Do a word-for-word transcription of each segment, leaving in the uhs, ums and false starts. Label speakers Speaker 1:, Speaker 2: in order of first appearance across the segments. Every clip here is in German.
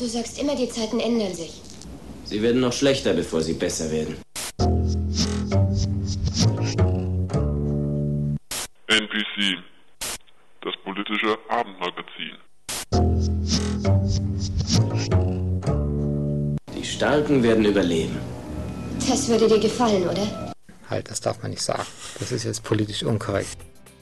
Speaker 1: du sagst immer, die Zeiten ändern sich.
Speaker 2: Sie werden noch schlechter, bevor sie besser werden.
Speaker 3: N P C, das politische Abendmagazin.
Speaker 2: Die Starken werden überleben.
Speaker 1: Das würde dir gefallen, oder?
Speaker 4: Halt, das darf man nicht sagen. Das ist jetzt politisch unkorrekt.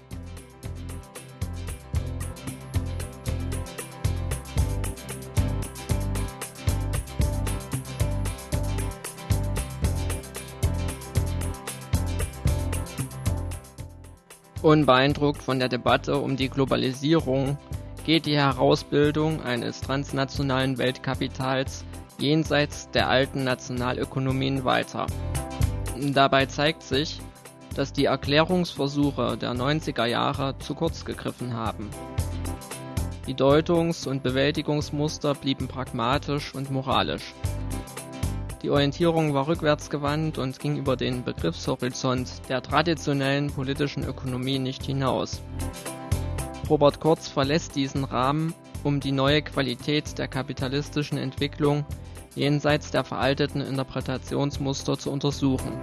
Speaker 5: Unbeeindruckt von der Debatte um die Globalisierung geht die Herausbildung eines transnationalen Weltkapitals jenseits der alten Nationalökonomien weiter. Dabei zeigt sich, dass die Erklärungsversuche der neunziger Jahre zu kurz gegriffen haben. Die Deutungs- und Bewältigungsmuster blieben pragmatisch und moralisch. Die Orientierung war rückwärtsgewandt und ging über den Begriffshorizont der traditionellen politischen Ökonomie nicht hinaus. Robert Kurz verlässt diesen Rahmen, um die neue Qualität der kapitalistischen Entwicklung jenseits der veralteten Interpretationsmuster zu untersuchen.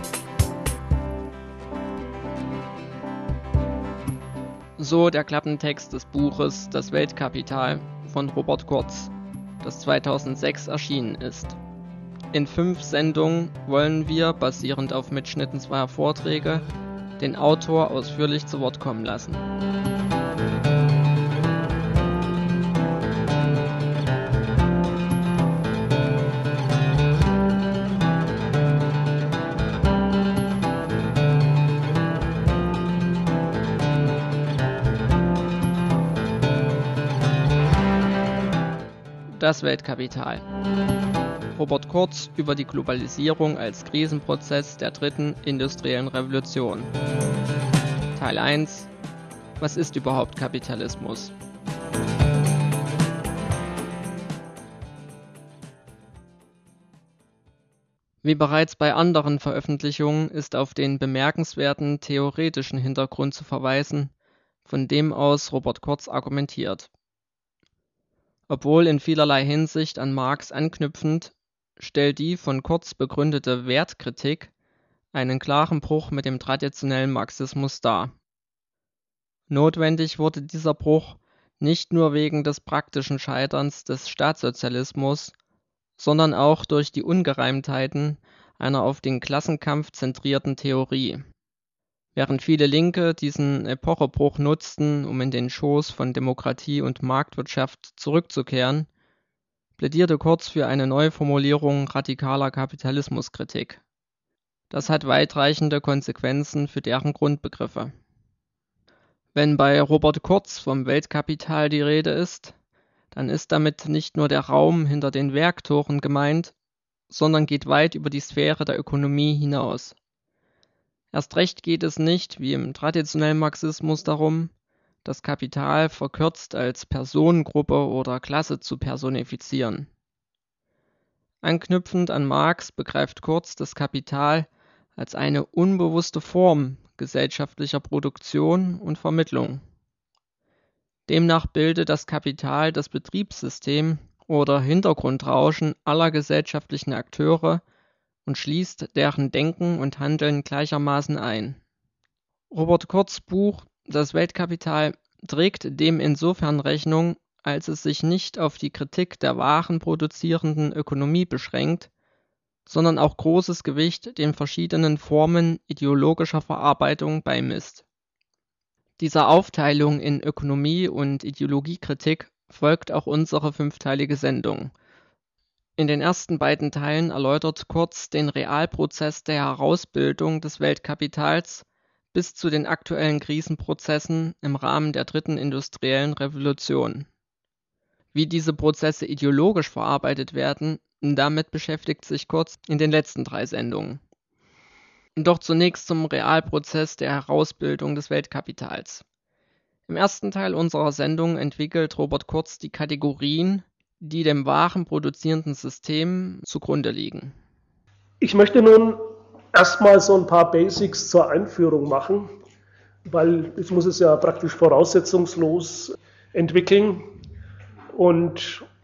Speaker 5: So der Klappentext des Buches Das Weltkapital von Robert Kurz, das zweitausendsechs erschienen ist. In fünf Sendungen wollen wir, basierend auf Mitschnitten zweier Vorträge, den Autor ausführlich zu Wort kommen lassen. Das Weltkapital. Robert Kurz über die Globalisierung als Krisenprozess der dritten industriellen Revolution. Teil eins. Was ist überhaupt Kapitalismus? Wie bereits bei anderen Veröffentlichungen ist auf den bemerkenswerten theoretischen Hintergrund zu verweisen, von dem aus Robert Kurz argumentiert. Obwohl in vielerlei Hinsicht an Marx anknüpfend, stellt die von Kurz begründete Wertkritik einen klaren Bruch mit dem traditionellen Marxismus dar. Notwendig wurde dieser Bruch nicht nur wegen des praktischen Scheiterns des Staatssozialismus, sondern auch durch die Ungereimtheiten einer auf den Klassenkampf zentrierten Theorie. Während viele Linke diesen Epochebruch nutzten, um in den Schoß von Demokratie und Marktwirtschaft zurückzukehren, plädierte Kurz für eine Neuformulierung radikaler Kapitalismuskritik. Das hat weitreichende Konsequenzen für deren Grundbegriffe. Wenn bei Robert Kurz vom Weltkapital die Rede ist, dann ist damit nicht nur der Raum hinter den Werktoren gemeint, sondern geht weit über die Sphäre der Ökonomie hinaus. Erst recht geht es nicht, wie im traditionellen Marxismus, darum, das Kapital verkürzt als Personengruppe oder Klasse zu personifizieren. Anknüpfend an Marx begreift Kurz das Kapital als eine unbewusste Form gesellschaftlicher Produktion und Vermittlung. Demnach bildet das Kapital das Betriebssystem oder Hintergrundrauschen aller gesellschaftlichen Akteure und schließt deren Denken und Handeln gleichermaßen ein. Robert Kurz' Buch Das Weltkapital trägt dem insofern Rechnung, als es sich nicht auf die Kritik der warenproduzierenden Ökonomie beschränkt, sondern auch großes Gewicht den verschiedenen Formen ideologischer Verarbeitung beimisst. Dieser Aufteilung in Ökonomie- und Ideologiekritik folgt auch unsere fünfteilige Sendung. In den ersten beiden Teilen erläutert Kurz den Realprozess der Herausbildung des Weltkapitals bis zu den aktuellen Krisenprozessen im Rahmen der dritten industriellen Revolution. Wie diese Prozesse ideologisch verarbeitet werden, damit beschäftigt sich Kurz in den letzten drei Sendungen. Doch zunächst zum Realprozess der Herausbildung des Weltkapitals. Im ersten Teil unserer Sendung entwickelt Robert Kurz die Kategorien, die dem warenproduzierenden System zugrunde liegen.
Speaker 6: Ich möchte nun erstmal so ein paar Basics zur Einführung machen, weil ich muss es ja praktisch voraussetzungslos entwickeln. Und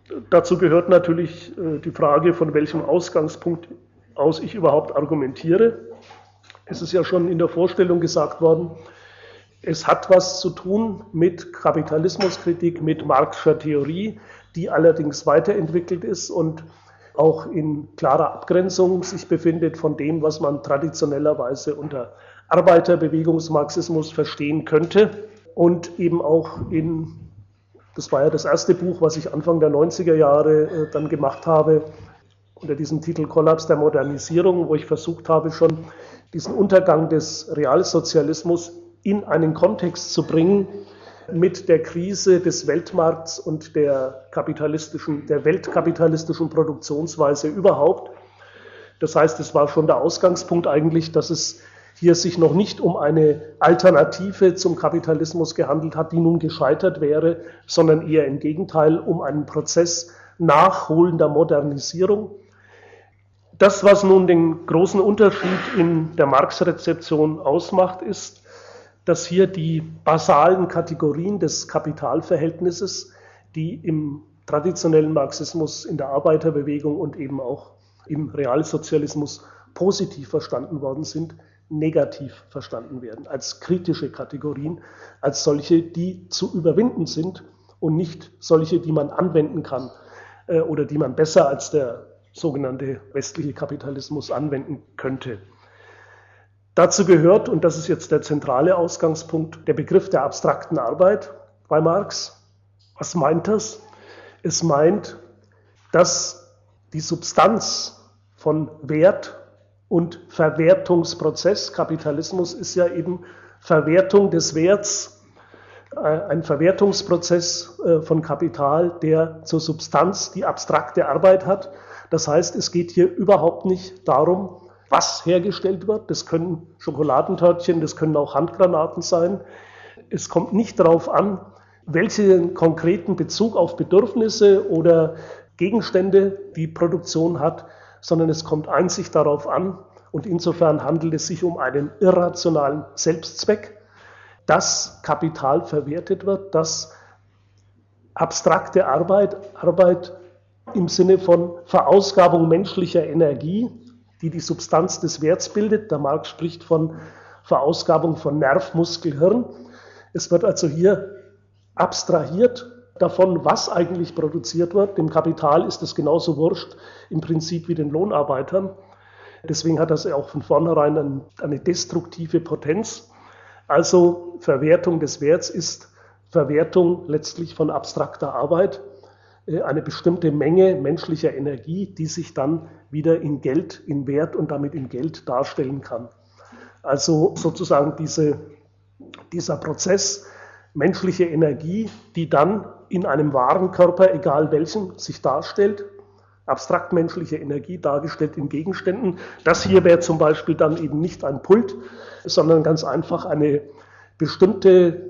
Speaker 6: Dazu gehört natürlich die Frage, von welchem Ausgangspunkt aus ich überhaupt argumentiere. Es ist ja schon in der Vorstellung gesagt worden, es hat was zu tun mit Kapitalismuskritik, mit Marx'scher Theorie, die allerdings weiterentwickelt ist und auch in klarer Abgrenzung sich befindet von dem, was man traditionellerweise unter Arbeiterbewegungsmarxismus verstehen könnte und eben auch in, das war ja das erste Buch, was ich Anfang der neunziger Jahre äh, dann gemacht habe, unter diesem Titel Kollaps der Modernisierung, wo ich versucht habe, schon diesen Untergang des Realsozialismus in einen Kontext zu bringen mit der Krise des Weltmarkts und der kapitalistischen, der weltkapitalistischen Produktionsweise überhaupt. Das heißt, es war schon der Ausgangspunkt eigentlich, dass es hier sich noch nicht um eine Alternative zum Kapitalismus gehandelt hat, die nun gescheitert wäre, sondern eher im Gegenteil um einen Prozess nachholender Modernisierung. Das, was nun den großen Unterschied in der Marx-Rezeption ausmacht, ist, dass hier die basalen Kategorien des Kapitalverhältnisses, die im traditionellen Marxismus, in der Arbeiterbewegung und eben auch im Realsozialismus positiv verstanden worden sind, negativ verstanden werden, als kritische Kategorien, als solche, die zu überwinden sind und nicht solche, die man anwenden kann äh, oder die man besser als der sogenannte westliche Kapitalismus anwenden könnte. Dazu gehört, und das ist jetzt der zentrale Ausgangspunkt, der Begriff der abstrakten Arbeit bei Marx. Was meint das? Es meint, dass die Substanz von Wert und Verwertungsprozess, Kapitalismus ist ja eben Verwertung des Werts, ein Verwertungsprozess von Kapital, der zur Substanz die abstrakte Arbeit hat. Das heißt, es geht hier überhaupt nicht darum, was hergestellt wird. Das können Schokoladentörtchen, das können auch Handgranaten sein. Es kommt nicht darauf an, welchen konkreten Bezug auf Bedürfnisse oder Gegenstände die Produktion hat, sondern es kommt einzig darauf an, und insofern handelt es sich um einen irrationalen Selbstzweck, dass Kapital verwertet wird, dass abstrakte Arbeit, Arbeit im Sinne von Verausgabung menschlicher Energie, die die Substanz des Werts bildet. Der Marx spricht von Verausgabung von Nerv, Muskel, Hirn. Es wird also hier abstrahiert davon, was eigentlich produziert wird. Dem Kapital ist es genauso wurscht im Prinzip wie den Lohnarbeitern. Deswegen hat das auch von vornherein eine destruktive Potenz. Also Verwertung des Werts ist Verwertung letztlich von abstrakter Arbeit, eine bestimmte Menge menschlicher Energie, die sich dann wieder in Geld, in Wert und damit in Geld darstellen kann. Also sozusagen diese, dieser Prozess, menschliche Energie, die dann in einem Warenkörper, egal welchen, sich darstellt, abstrakt menschliche Energie dargestellt in Gegenständen. Das hier wäre zum Beispiel dann eben nicht ein Pult, sondern ganz einfach eine bestimmte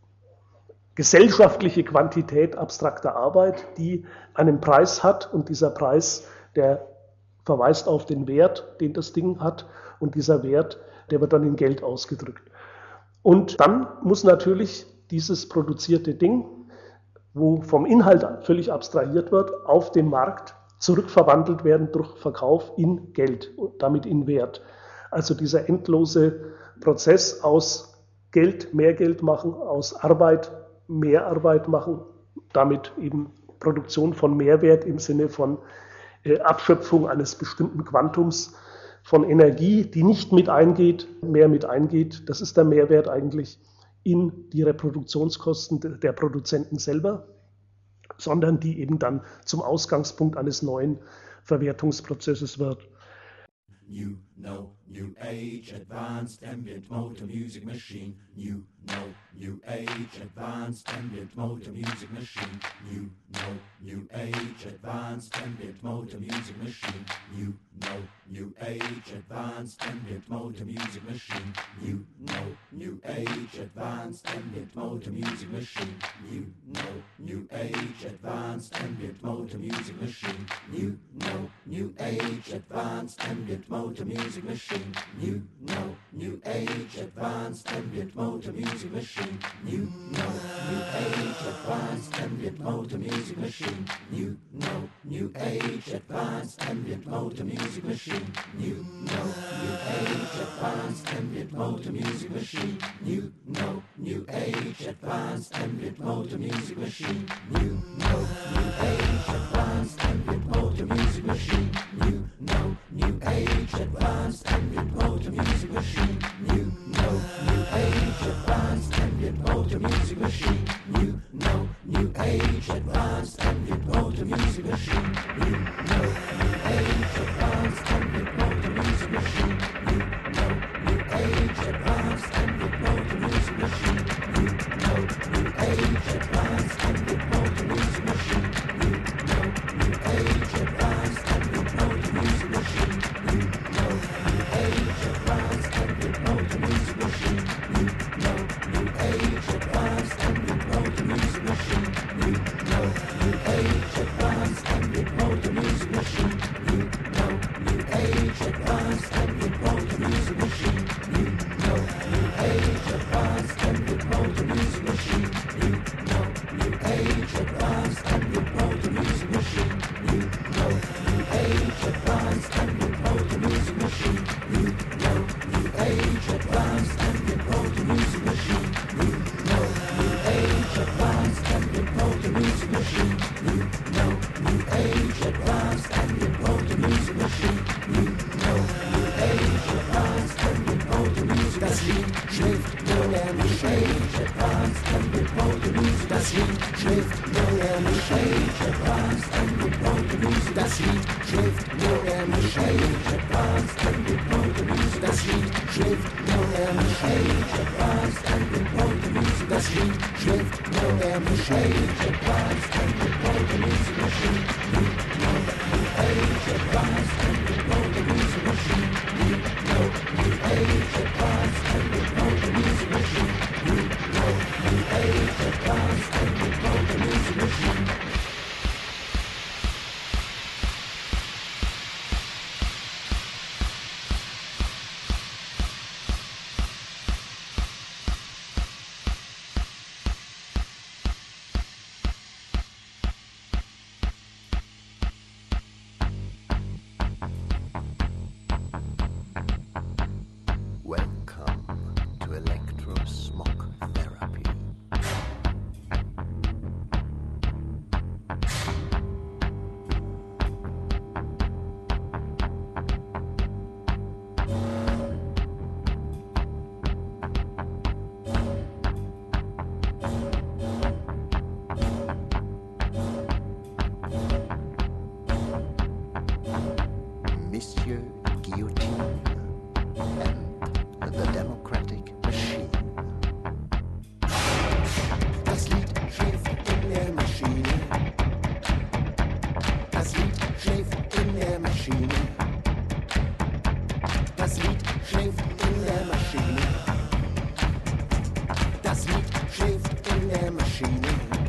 Speaker 6: gesellschaftliche Quantität abstrakter Arbeit, die einen Preis hat, und dieser Preis, der verweist auf den Wert, den das Ding hat, und dieser Wert, der wird dann in Geld ausgedrückt. Und dann muss natürlich dieses produzierte Ding, wo vom Inhalt völlig abstrahiert wird, auf den Markt zurückverwandelt werden durch Verkauf in Geld und damit in Wert. Also dieser endlose Prozess aus Geld mehr Geld machen, aus Arbeit mehr Arbeit machen, damit eben Produktion von Mehrwert im Sinne von äh, Abschöpfung eines bestimmten Quantums von Energie, die nicht mit eingeht, mehr mit eingeht. Das ist der Mehrwert eigentlich in die Reproduktionskosten der Produzenten selber, sondern die eben dann zum Ausgangspunkt eines neuen Verwertungsprozesses wird.
Speaker 7: New, no, new age, advanced ambient motor music machine. New, no, new age, advanced ambient motor music machine. New, no, new age, advanced ambient motor music machine. New, no, new age, advanced ambient motor music machine. New, no, new age, advanced ambient motor music machine. New, no, new age, advanced ambient motor music machine. New, no, new age, advanced ambient motor music machine. New, no, new age, advanced ambient motor music machine. New, no, new age, advanced ambient motor music machine. New, no, new age, advanced ambient motor music machine. New, no, new age, advanced ambient motor music machine. New, no, new age, advanced ambient motor music machine. New, no, new age, advanced ambient motor music machine. New, no, new age, advanced ambient motor music machine. New, no, new age, advanced ambient motor music machine. New, no, new age, advanced ambient motor music machine. New, no, new age, advanced ambient motor music machine. New, no, new age, advanced ambient motor music machine. New, no, new age, advanced ambient motor music machine. New, no, new age, advanced ambient motor music machine. New, no, new age, advanced ambient motor music machine. New, no, new age, advanced ambient motor music machine. New, no, new age, advanced ambient motor music machine. New, no, new age, advanced ambient motor music machine. New, no, new age, advanced ambient motor music machine. New, no, new age, advanced ambient motor music machine. New, no, new age, advanced ambient motor music machine. New, no, new age, advanced ambient motor music machine. New, no, new age, advanced ambient motor music machine. New, no, new age, advanced ambient motor music machine. New, no, new age, advanced ambient motor music. Das Lied schläft nur der Misch Age, advanced ambient motor music. Das Lied schläft nur der Misch Age, advanced ambient motor music. Das Lied schläft nur der Misch Age, advanced ambient motor music. Das Lied schläft nur der Misch Age, advanced ambient motor music. Das Lied schläft nur der Misch Age, advanced ambient motor music machine. New, no, new age, advanced ambient motor music machine. New, no, new age, advanced ambient motor music machine. New, no, new age, advanced ambient motor music machine.
Speaker 8: Monsieur Guillotine and the Democratic Machine. Das Lied schläft in der Maschine. Das Lied schläft in der Maschine. Das Lied schläft in der Maschine. Das Lied schläft in der Maschine.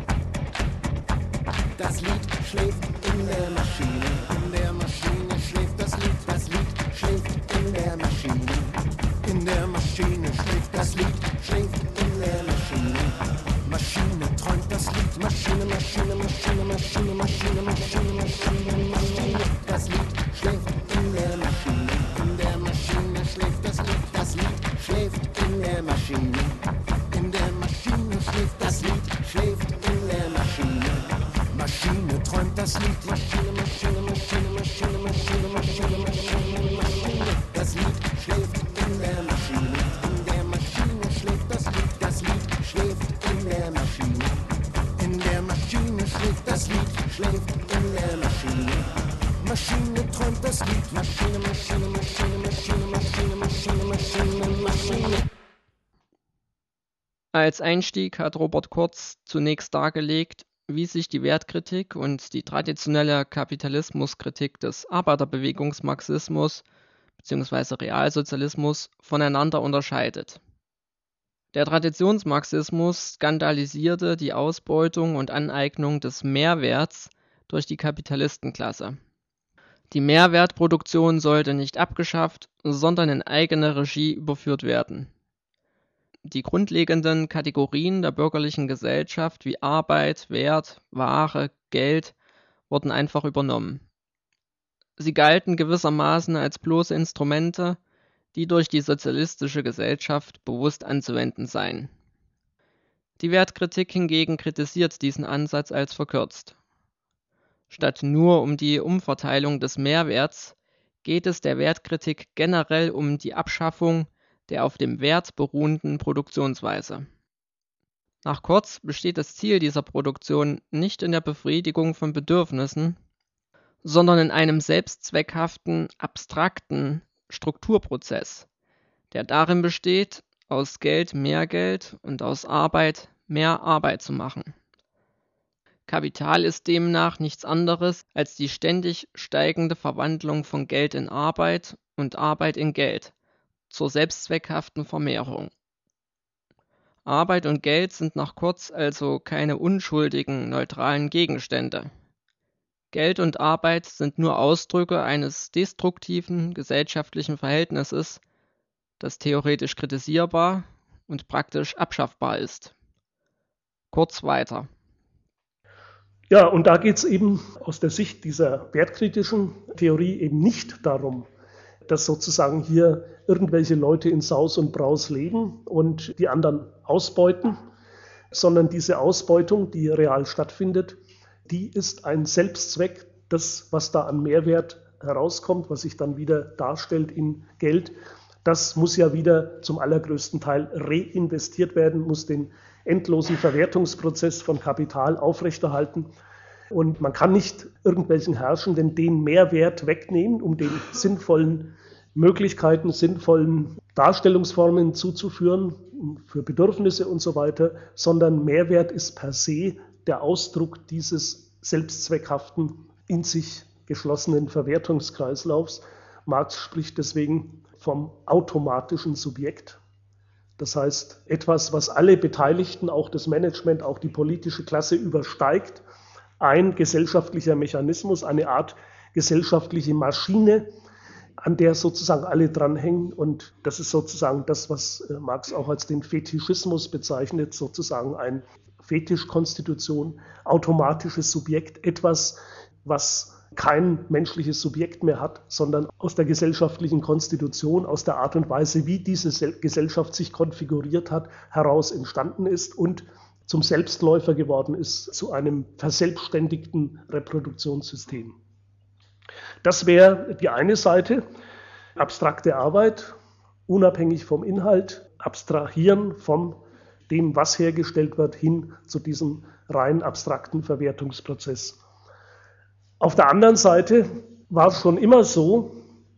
Speaker 8: Das Lied schläft in der Maschine. In der Maschine schläft das Lied. Das Lied schläft in der Maschine. In der Maschine schläft das Lied. Schläft in der Maschine. Maschine träumt das Lied. Maschine, Maschine, Maschine, Maschine, Maschine, Maschine, Maschine, Maschine. Das Lied schläft in der Maschine. In der Maschine schläft das Lied. Das Lied schläft in der Maschine. In der Maschine schläft das Lied. Schläft in der Maschine. Maschine träumt das Lied. Maschine, Maschine, Maschine, Maschine, Maschine, Maschine, Maschine, Maschine. Das Lied schläft in der Maschine. In der Maschine schläft das Lied. Das Lied schläft in der Maschine. In der Maschine schläft das Lied. Schläft in der Maschine. Maschine träumt das Lied. Maschine, Maschine, Maschine, Maschine, Maschine, Maschine, Maschine, Maschine.
Speaker 5: Als Einstieg hat Robert Kurz zunächst dargelegt, wie sich die Wertkritik und die traditionelle Kapitalismuskritik des Arbeiterbewegungsmarxismus bzw. Realsozialismus voneinander unterscheidet. Der Traditionsmarxismus skandalisierte die Ausbeutung und Aneignung des Mehrwerts durch die Kapitalistenklasse. Die Mehrwertproduktion sollte nicht abgeschafft, sondern in eigene Regie überführt werden. Die grundlegenden Kategorien der bürgerlichen Gesellschaft wie Arbeit, Wert, Ware, Geld wurden einfach übernommen. Sie galten gewissermaßen als bloße Instrumente, die durch die sozialistische Gesellschaft bewusst anzuwenden seien. Die Wertkritik hingegen kritisiert diesen Ansatz als verkürzt. Statt nur um die Umverteilung des Mehrwerts geht es der Wertkritik generell um die Abschaffung der auf dem Wert beruhenden Produktionsweise. Nach Kurz besteht das Ziel dieser Produktion nicht in der Befriedigung von Bedürfnissen, sondern in einem selbstzweckhaften, abstrakten Strukturprozess, der darin besteht, aus Geld mehr Geld und aus Arbeit mehr Arbeit zu machen. Kapital ist demnach nichts anderes als die ständig steigende Verwandlung von Geld in Arbeit und Arbeit in Geld zur selbstzweckhaften Vermehrung. Arbeit und Geld sind nach Kurz also keine unschuldigen, neutralen Gegenstände. Geld und Arbeit sind nur Ausdrücke eines destruktiven gesellschaftlichen Verhältnisses, das theoretisch kritisierbar und praktisch abschaffbar ist. Kurz weiter.
Speaker 6: Ja, und da geht es eben aus der Sicht dieser wertkritischen Theorie eben nicht darum, dass sozusagen hier irgendwelche Leute in Saus und Braus leben und die anderen ausbeuten, sondern diese Ausbeutung, die real stattfindet, die ist ein Selbstzweck. Das, was da an Mehrwert herauskommt, was sich dann wieder darstellt in Geld, das muss ja wieder zum allergrößten Teil reinvestiert werden, muss den endlosen Verwertungsprozess von Kapital aufrechterhalten. Und man kann nicht irgendwelchen Herrschenden den Mehrwert wegnehmen, um den sinnvollen Möglichkeiten, sinnvollen Darstellungsformen zuzuführen, für Bedürfnisse und so weiter, sondern Mehrwert ist per se der Ausdruck dieses selbstzweckhaften, in sich geschlossenen Verwertungskreislaufs. Marx spricht deswegen vom automatischen Subjekt. Das heißt, etwas, was alle Beteiligten, auch das Management, auch die politische Klasse übersteigt, ein gesellschaftlicher Mechanismus, eine Art gesellschaftliche Maschine, an der sozusagen alle dranhängen. Und das ist sozusagen das, was Marx auch als den Fetischismus bezeichnet, sozusagen ein Fetischkonstitution, automatisches Subjekt, etwas, was kein menschliches Subjekt mehr hat, sondern aus der gesellschaftlichen Konstitution, aus der Art und Weise, wie diese Gesellschaft sich konfiguriert hat, heraus entstanden ist und zum Selbstläufer geworden ist, zu einem verselbstständigten Reproduktionssystem. Das wäre die eine Seite, abstrakte Arbeit, unabhängig vom Inhalt, abstrahieren von dem, was hergestellt wird, hin zu diesem rein abstrakten Verwertungsprozess. Auf der anderen Seite war es schon immer so,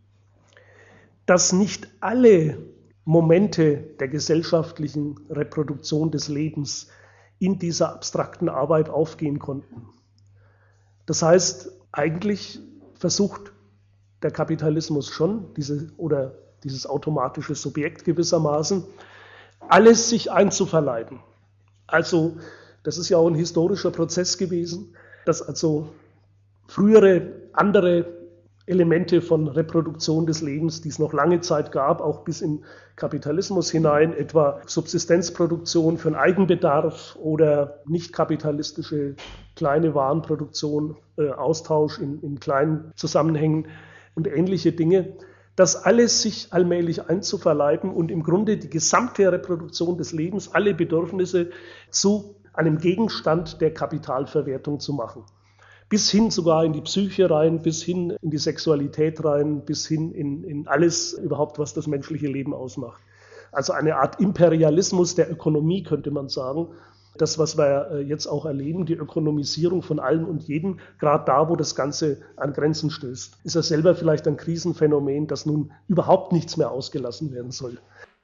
Speaker 6: dass nicht alle Momente der gesellschaftlichen Reproduktion des Lebens in dieser abstrakten Arbeit aufgehen konnten. Das heißt, eigentlich versucht der Kapitalismus schon, diese, oder dieses automatische Subjekt gewissermaßen, alles sich einzuverleiben. Also, das ist ja auch ein historischer Prozess gewesen, dass also frühere andere Elemente von Reproduktion des Lebens, die es noch lange Zeit gab, auch bis in Kapitalismus hinein, etwa Subsistenzproduktion für den Eigenbedarf oder nicht kapitalistische kleine Warenproduktion, äh, Austausch in, in kleinen Zusammenhängen und ähnliche Dinge, das alles sich allmählich einzuverleiben und im Grunde die gesamte Reproduktion des Lebens, alle Bedürfnisse zu einem Gegenstand der Kapitalverwertung zu machen. Bis hin sogar in die Psyche rein, bis hin in die Sexualität rein, bis hin in, in alles überhaupt, was das menschliche Leben ausmacht. Also eine Art Imperialismus der Ökonomie, könnte man sagen. Das, was wir jetzt auch erleben, die Ökonomisierung von allem und jedem, gerade da, wo das Ganze an Grenzen stößt. Ist ja selber vielleicht ein Krisenphänomen, dass nun überhaupt nichts mehr ausgelassen werden soll.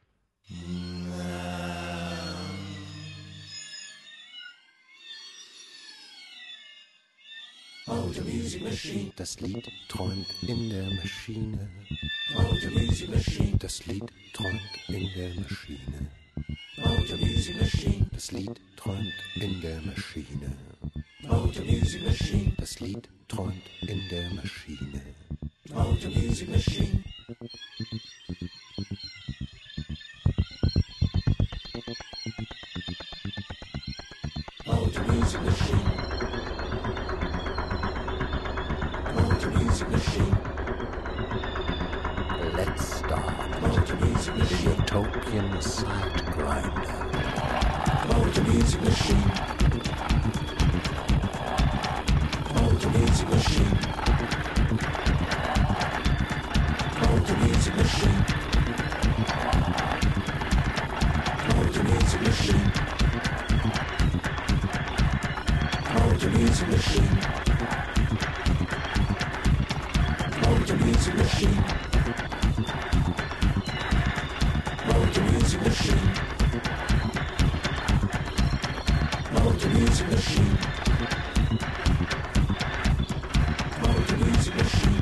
Speaker 8: Motor Music Machine, das Lied träumt in der Maschine. Motor Music Machine, das Lied träumt in der Maschine. Motor Music Machine, das Lied träumt in der Maschine. Motor Music Machine, das Lied träumt in der Maschine. Motor Music Machine.
Speaker 7: music machine. Motor music machine.
Speaker 9: Let's start.
Speaker 7: Motor music machine.
Speaker 9: The utopian sight grinder.
Speaker 7: Motor music machine. Motor music machine. Motor music machine. Motor music machine. Motor music machine. Motor music machine. Motor music machine. Motor music machine. Motor music machine.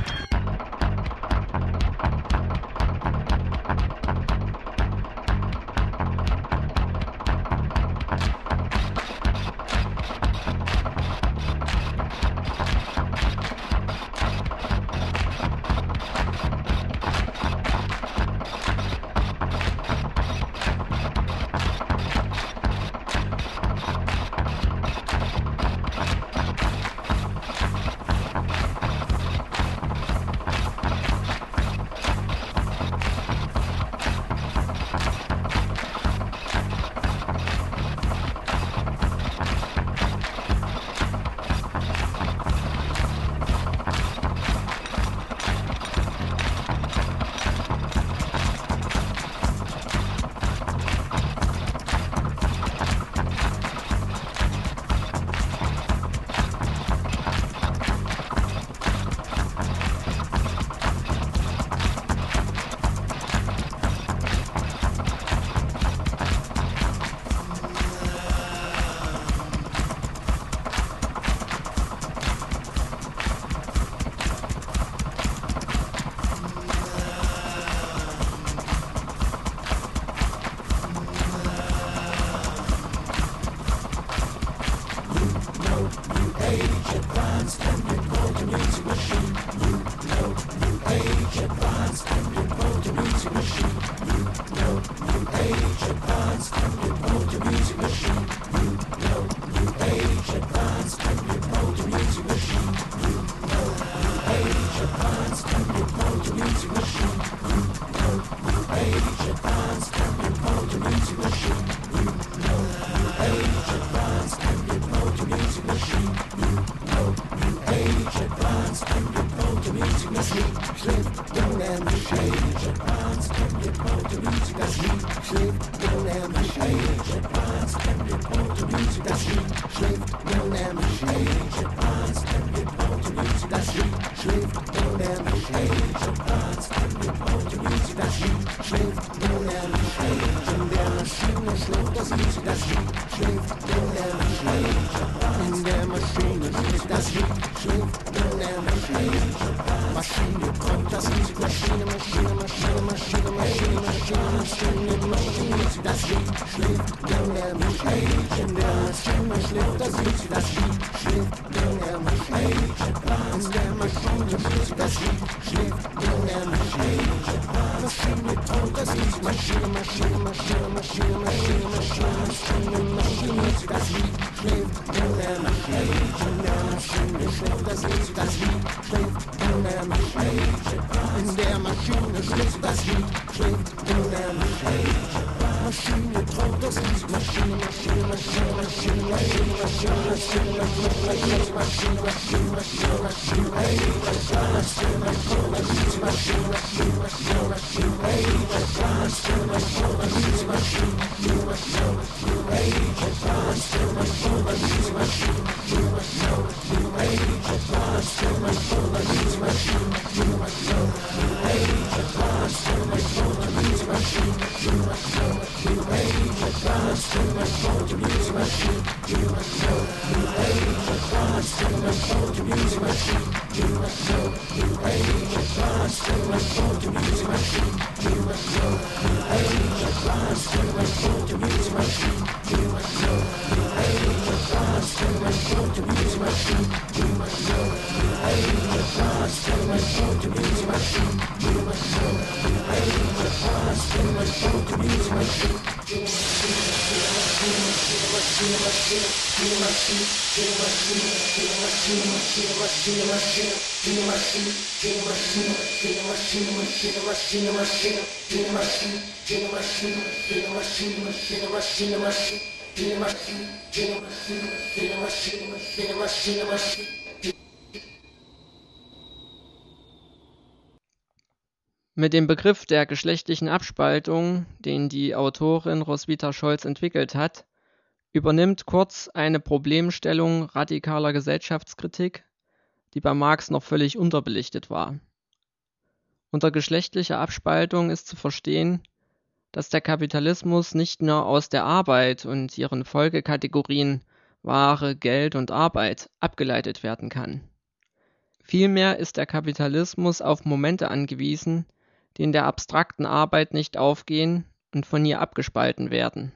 Speaker 8: Music machine.
Speaker 5: Mit dem Begriff der geschlechtlichen Abspaltung, den die Autorin Roswitha Scholz entwickelt hat, übernimmt Kurz eine Problemstellung radikaler Gesellschaftskritik, die bei Marx noch völlig unterbelichtet war. Unter geschlechtlicher Abspaltung ist zu verstehen, dass der Kapitalismus nicht nur aus der Arbeit und ihren Folgekategorien Ware, Geld und Arbeit abgeleitet werden kann. Vielmehr ist der Kapitalismus auf Momente angewiesen, die in der abstrakten Arbeit nicht aufgehen und von ihr abgespalten werden.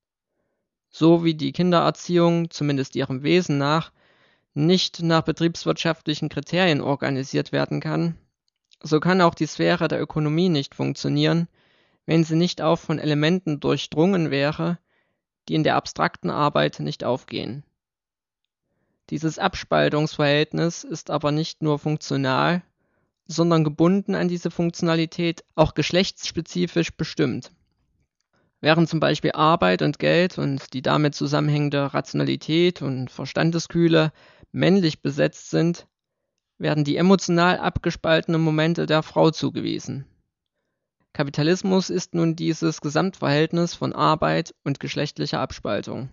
Speaker 5: So wie die Kindererziehung, zumindest ihrem Wesen nach, nicht nach betriebswirtschaftlichen Kriterien organisiert werden kann, so kann auch die Sphäre der Ökonomie nicht funktionieren, wenn sie nicht auch von Elementen durchdrungen wäre, die in der abstrakten Arbeit nicht aufgehen. Dieses Abspaltungsverhältnis ist aber nicht nur funktional, sondern gebunden an diese Funktionalität auch geschlechtsspezifisch bestimmt. Während zum Beispiel Arbeit und Geld und die damit zusammenhängende Rationalität und Verstandeskühle männlich besetzt sind, werden die emotional abgespaltenen Momente der Frau zugewiesen. Kapitalismus ist nun dieses Gesamtverhältnis von Arbeit und geschlechtlicher Abspaltung.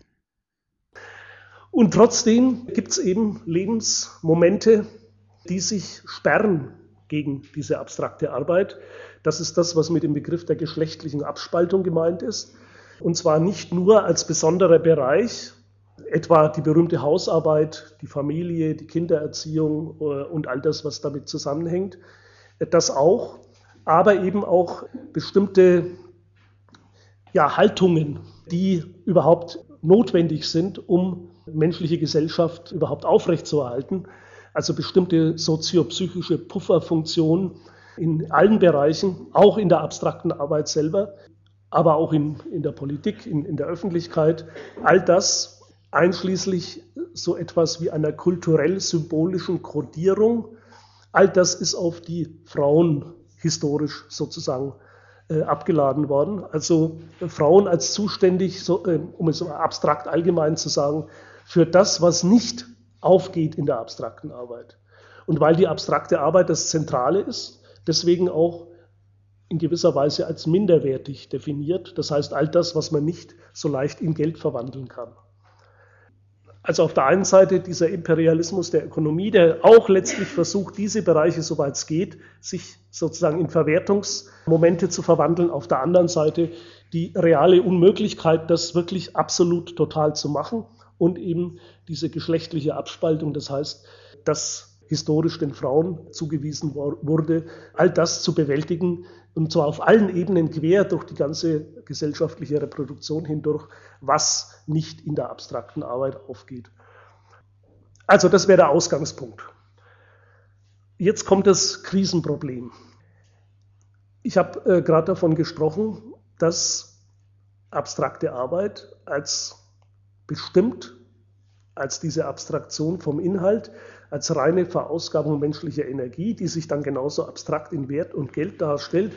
Speaker 6: Und trotzdem gibt es eben Lebensmomente, die sich sperren gegen diese abstrakte Arbeit. Das ist das, was mit dem Begriff der geschlechtlichen Abspaltung gemeint ist. Und zwar nicht nur als besonderer Bereich, etwa die berühmte Hausarbeit, die Familie, die Kindererziehung und all das, was damit zusammenhängt. Das auch, aber eben auch bestimmte ja, Haltungen, die überhaupt notwendig sind, um menschliche Gesellschaft überhaupt aufrechtzuerhalten. Also bestimmte soziopsychische Pufferfunktionen in allen Bereichen, auch in der abstrakten Arbeit selber, aber auch in, in der Politik, in, in der Öffentlichkeit. All das einschließlich so etwas wie einer kulturell-symbolischen Kodierung. All das ist auf die Frauen historisch sozusagen äh, abgeladen worden. Also äh, Frauen als zuständig, so, äh, um es so abstrakt allgemein zu sagen, für das, was nicht aufgeht in der abstrakten Arbeit. Und weil die abstrakte Arbeit das Zentrale ist, deswegen auch in gewisser Weise als minderwertig definiert. Das heißt, all das, was man nicht so leicht in Geld verwandeln kann. Also auf der einen Seite dieser Imperialismus der Ökonomie, der auch letztlich versucht, diese Bereiche, soweit es geht, sich sozusagen in Verwertungsmomente zu verwandeln. Auf der anderen Seite die reale Unmöglichkeit, das wirklich absolut total zu machen. Und eben diese geschlechtliche Abspaltung, das heißt, dass historisch den Frauen zugewiesen wurde, all das zu bewältigen, und zwar auf allen Ebenen quer durch die ganze gesellschaftliche Reproduktion hindurch, was nicht in der abstrakten Arbeit aufgeht. Also das wäre der Ausgangspunkt. Jetzt kommt das Krisenproblem. Ich habe äh, gerade davon gesprochen, dass abstrakte Arbeit als bestimmt, als diese Abstraktion vom Inhalt, als reine Verausgabung menschlicher Energie, die sich dann genauso abstrakt in Wert und Geld darstellt.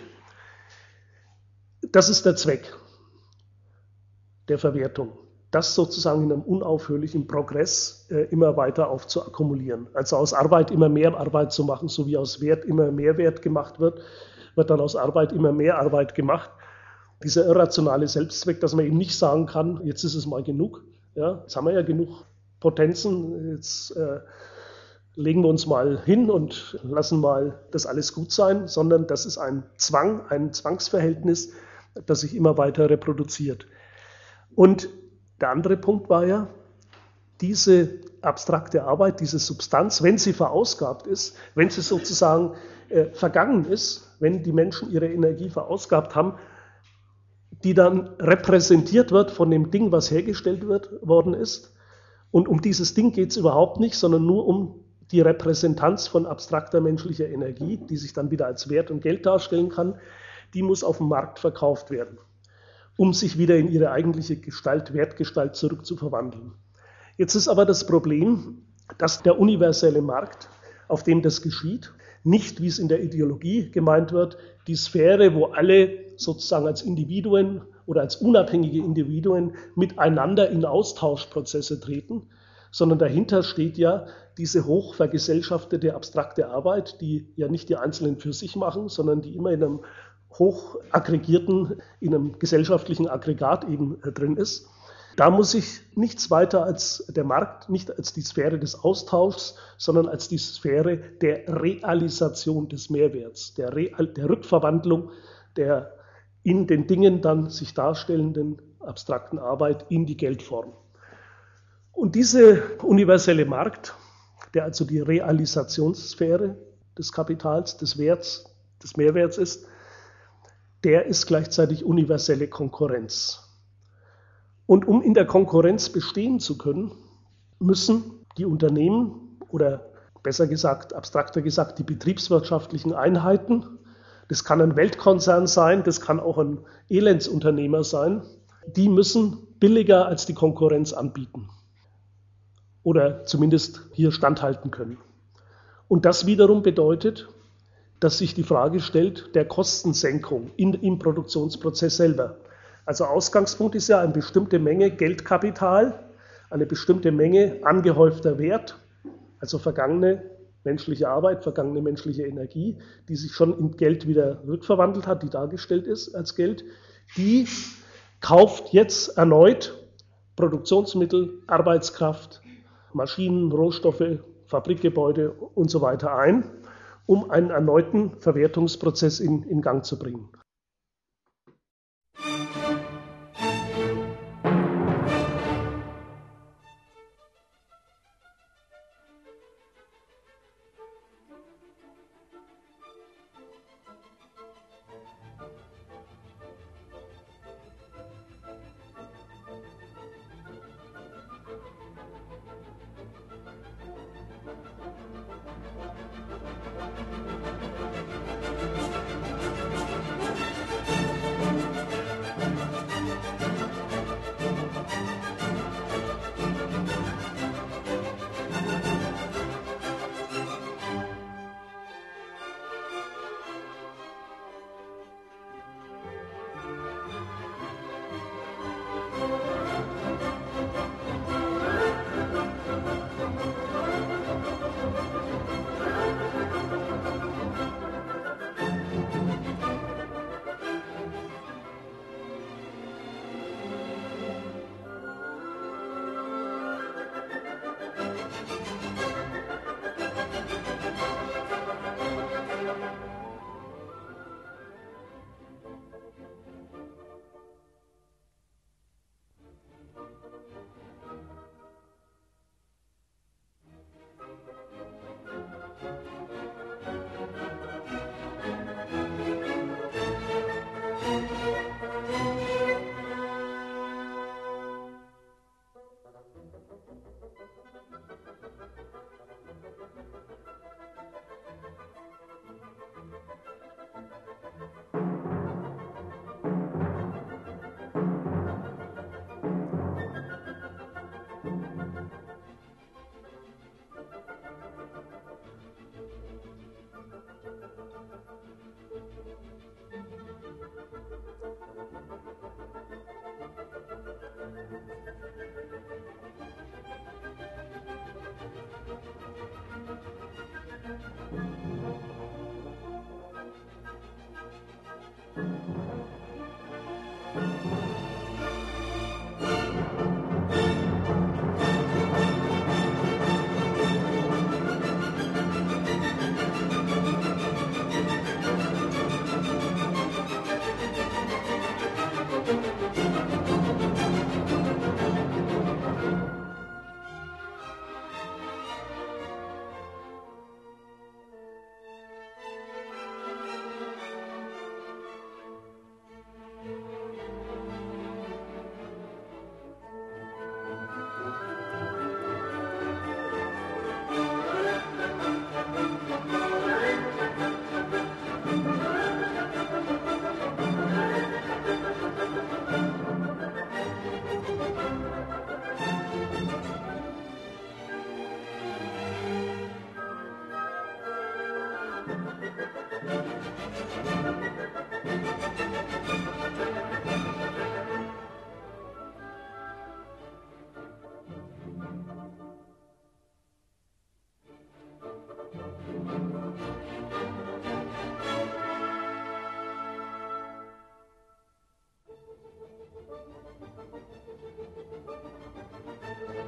Speaker 6: Das ist der Zweck der Verwertung, das sozusagen in einem unaufhörlichen Progress äh, immer weiter aufzuakkumulieren. Also aus Arbeit immer mehr Arbeit zu machen, so wie aus Wert immer mehr Wert gemacht wird, wird dann aus Arbeit immer mehr Arbeit gemacht. Dieser irrationale Selbstzweck, dass man eben nicht sagen kann, jetzt ist es mal genug, ja, jetzt haben wir ja genug Potenzen, jetzt äh, legen wir uns mal hin und lassen mal das alles gut sein, sondern das ist ein Zwang, ein Zwangsverhältnis, das sich immer weiter reproduziert. Und der andere Punkt war ja, diese abstrakte Arbeit, diese Substanz, wenn sie verausgabt ist, wenn sie sozusagen äh, vergangen ist, wenn die Menschen ihre Energie verausgabt haben, die dann repräsentiert wird von dem Ding, was hergestellt wird, worden ist. Und um dieses Ding geht es überhaupt nicht, sondern nur um die Repräsentanz von abstrakter menschlicher Energie, die sich dann wieder als Wert und Geld darstellen kann, die muss auf dem Markt verkauft werden. um sich wieder in ihre eigentliche Gestalt, Wertgestalt zurückzuverwandeln. Jetzt ist aber das Problem, dass der universelle Markt, auf dem das geschieht, nicht, wie es in der Ideologie gemeint wird, die Sphäre, wo alle sozusagen als Individuen oder als unabhängige Individuen miteinander in Austauschprozesse treten, sondern dahinter steht ja diese hochvergesellschaftete abstrakte Arbeit, die ja nicht die Einzelnen für sich machen, sondern die immer in einem hoch aggregierten, in einem gesellschaftlichen Aggregat eben drin ist. Da muss ich nichts weiter als der Markt, nicht als die Sphäre des Austauschs, sondern als die Sphäre der Realisation des Mehrwerts, der, Real, der Rückverwandlung der in den Dingen dann sich darstellenden abstrakten Arbeit in die Geldform. Und diese universelle Markt, der also die Realisationssphäre des Kapitals, des Werts, des Mehrwerts ist, der ist gleichzeitig universelle Konkurrenz. Und um in der Konkurrenz bestehen zu können, müssen die Unternehmen oder besser gesagt, abstrakter gesagt, die betriebswirtschaftlichen Einheiten, das kann ein Weltkonzern sein, das kann auch ein Elendsunternehmer sein, die müssen billiger als die Konkurrenz anbieten oder zumindest hier standhalten können. Und das wiederum bedeutet, dass sich die Frage stellt der Kostensenkung in, im Produktionsprozess selber. Also Ausgangspunkt ist ja eine bestimmte Menge Geldkapital, eine bestimmte Menge angehäufter Wert, also vergangene menschliche Arbeit, vergangene menschliche Energie, die sich schon in Geld wieder rückverwandelt hat, die dargestellt ist als Geld, die kauft jetzt erneut Produktionsmittel, Arbeitskraft, Maschinen, Rohstoffe, Fabrikgebäude und so weiter ein, um einen erneuten Verwertungsprozess in, in Gang zu bringen.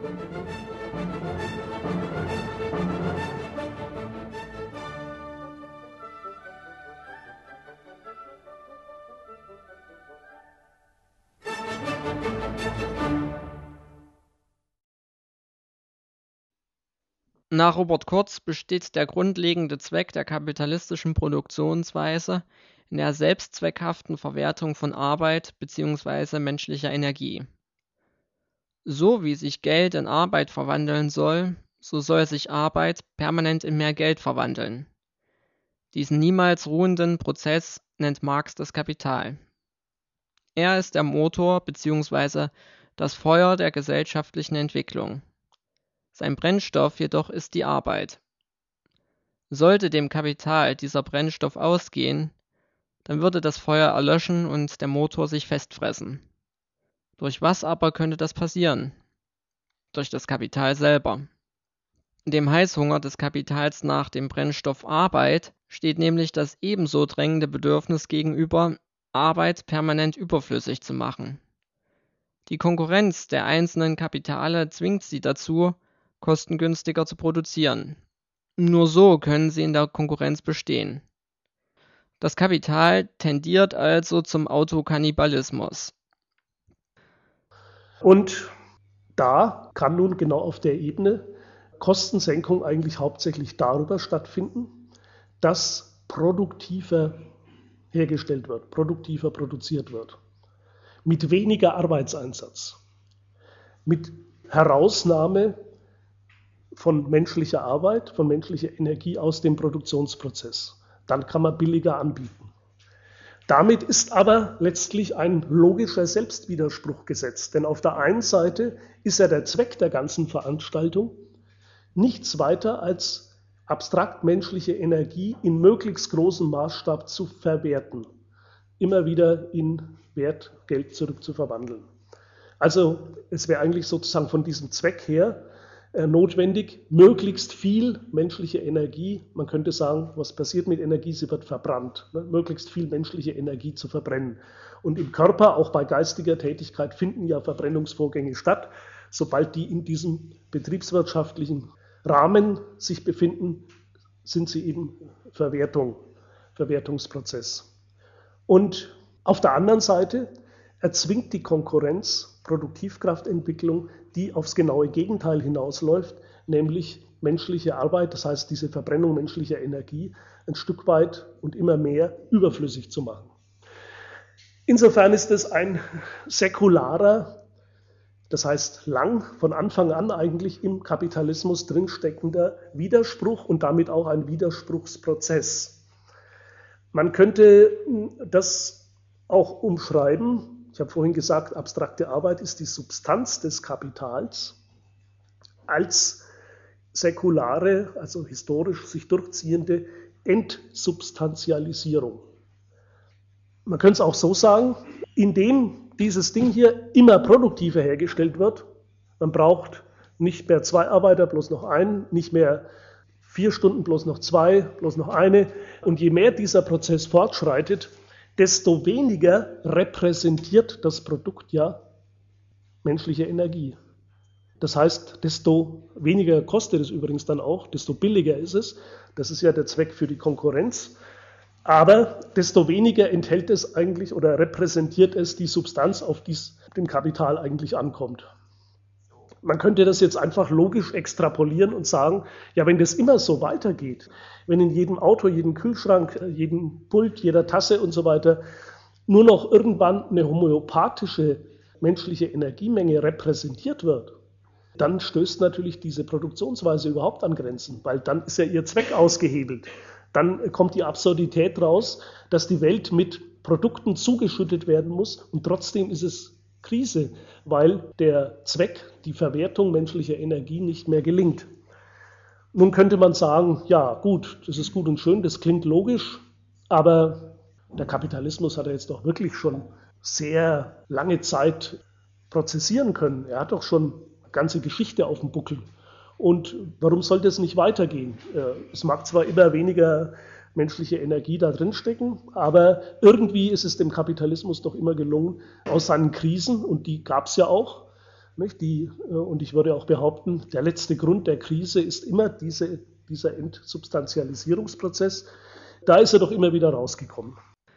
Speaker 5: Nach Robert Kurz besteht der grundlegende Zweck der kapitalistischen Produktionsweise in der selbstzweckhaften Verwertung von Arbeit bzw. menschlicher Energie. So wie sich Geld in Arbeit verwandeln soll, so soll sich Arbeit permanent in mehr Geld verwandeln. Diesen niemals ruhenden Prozess nennt Marx das Kapital. Er ist der Motor bzw. das Feuer der gesellschaftlichen Entwicklung. Sein Brennstoff jedoch ist die Arbeit. Sollte dem Kapital dieser Brennstoff ausgehen, dann würde das Feuer erlöschen und der Motor sich festfressen. Durch was aber könnte das passieren? Durch das Kapital selber. Dem Heißhunger des Kapitals nach dem Brennstoff Arbeit steht nämlich das ebenso drängende Bedürfnis gegenüber, Arbeit permanent überflüssig zu machen. Die Konkurrenz der einzelnen Kapitale zwingt sie dazu, kostengünstiger zu produzieren. Nur so können sie in der Konkurrenz bestehen. Das Kapital tendiert also zum Autokannibalismus.
Speaker 6: Und da kann nun genau auf der Ebene Kostensenkung eigentlich hauptsächlich darüber stattfinden, dass produktiver hergestellt wird, produktiver produziert wird. Mit weniger Arbeitseinsatz, mit Herausnahme von menschlicher Arbeit, von menschlicher Energie aus dem Produktionsprozess. Dann kann man billiger anbieten. Damit ist aber letztlich ein logischer Selbstwiderspruch gesetzt. Denn auf der einen Seite ist ja der Zweck der ganzen Veranstaltung nichts weiter als abstrakt menschliche Energie in möglichst großem Maßstab zu verwerten. Immer wieder in Wert, Geld zurückzuverwandeln. Also es wäre eigentlich sozusagen von diesem Zweck her notwendig, möglichst viel menschliche Energie, man könnte sagen, was passiert mit Energie, sie wird verbrannt, ne? möglichst viel menschliche Energie zu verbrennen. Und im Körper, auch bei geistiger Tätigkeit, finden ja Verbrennungsvorgänge statt. Sobald die in diesem betriebswirtschaftlichen Rahmen sich befinden, sind sie eben Verwertung, Verwertungsprozess. Und auf der anderen Seite erzwingt die Konkurrenz Produktivkraftentwicklung, die aufs genaue Gegenteil hinausläuft, nämlich menschliche Arbeit, das heißt diese Verbrennung menschlicher Energie, ein Stück weit und immer mehr überflüssig zu machen. Insofern ist es ein säkularer, das heißt lang von Anfang an eigentlich im Kapitalismus drinsteckender Widerspruch und damit auch ein Widerspruchsprozess. Man könnte das auch umschreiben. Ich habe vorhin gesagt, abstrakte Arbeit ist die Substanz des Kapitals als säkulare, also historisch sich durchziehende Entsubstantialisierung. Man könnte es auch so sagen, indem dieses Ding hier immer produktiver hergestellt wird, man braucht nicht mehr zwei Arbeiter, bloß noch einen, nicht mehr vier Stunden, bloß noch zwei, bloß noch eine. Und je mehr dieser Prozess fortschreitet, desto weniger repräsentiert das Produkt ja menschliche Energie. Das heißt, desto weniger kostet es übrigens dann auch, desto billiger ist es. Das ist ja der Zweck für die Konkurrenz. Aber desto weniger enthält es eigentlich oder repräsentiert es die Substanz, auf die es dem Kapital eigentlich ankommt. Man könnte das jetzt einfach logisch extrapolieren und sagen, ja, wenn das immer so weitergeht, wenn in jedem Auto, jedem Kühlschrank, jedem Pult, jeder Tasse und so weiter nur noch irgendwann eine homöopathische menschliche Energiemenge repräsentiert wird, dann stößt natürlich diese Produktionsweise überhaupt an Grenzen, weil dann ist ja ihr Zweck ausgehebelt. Dann kommt die Absurdität raus, dass die Welt mit Produkten zugeschüttet werden muss und trotzdem ist es Krise, weil der Zweck, die Verwertung menschlicher Energie nicht mehr gelingt. Nun könnte man sagen, ja gut, das ist gut und schön, das klingt logisch, aber der Kapitalismus hat ja jetzt doch wirklich schon sehr lange Zeit prozessieren können. Er hat doch schon eine ganze Geschichte auf dem Buckel. Und warum sollte es nicht weitergehen? Es mag zwar immer weniger menschliche Energie da drin stecken, aber irgendwie ist es dem Kapitalismus doch immer gelungen, aus seinen Krisen, und die gab es ja auch, Nicht? Die, und ich würde auch behaupten, der letzte Grund der Krise ist immer diese, dieser Entsubstantialisierungsprozess. Da ist er doch immer wieder rausgekommen.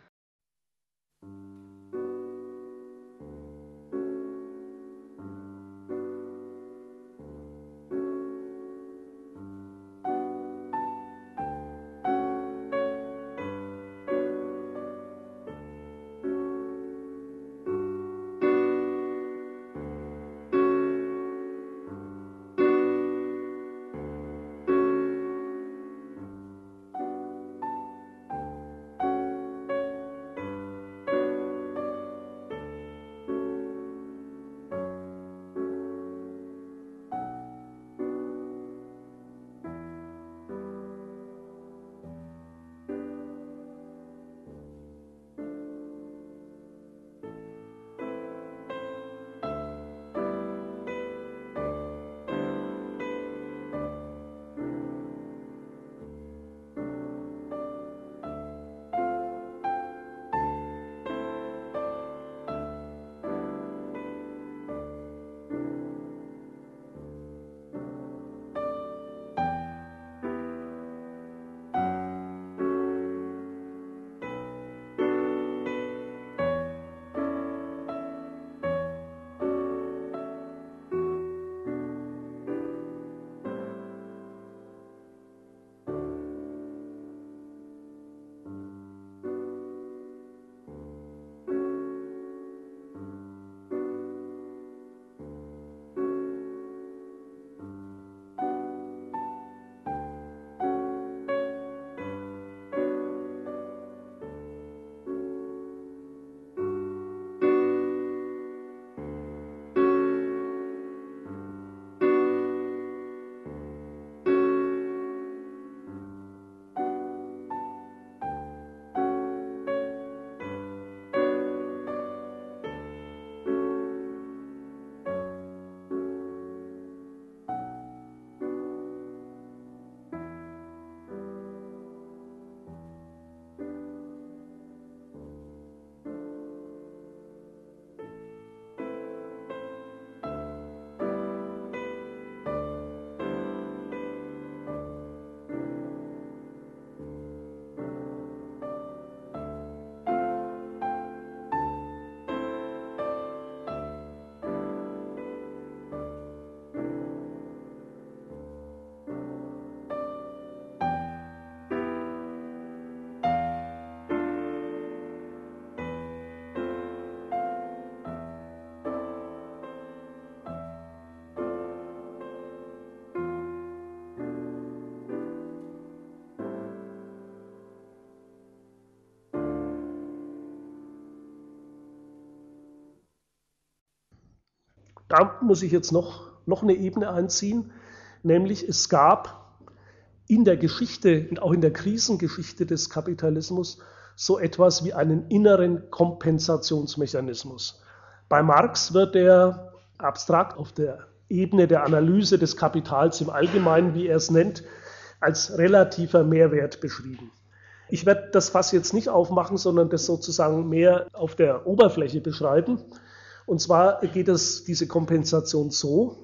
Speaker 6: Da muss ich jetzt noch, noch eine Ebene einziehen, nämlich es gab in der Geschichte und auch in der Krisengeschichte des Kapitalismus so etwas wie einen inneren Kompensationsmechanismus. Bei Marx wird er abstrakt auf der Ebene der Analyse des Kapitals im Allgemeinen, wie er es nennt, als relativer Mehrwert beschrieben. Ich werde das Fass jetzt nicht aufmachen, sondern das sozusagen mehr auf der Oberfläche beschreiben. Und zwar geht es diese Kompensation so,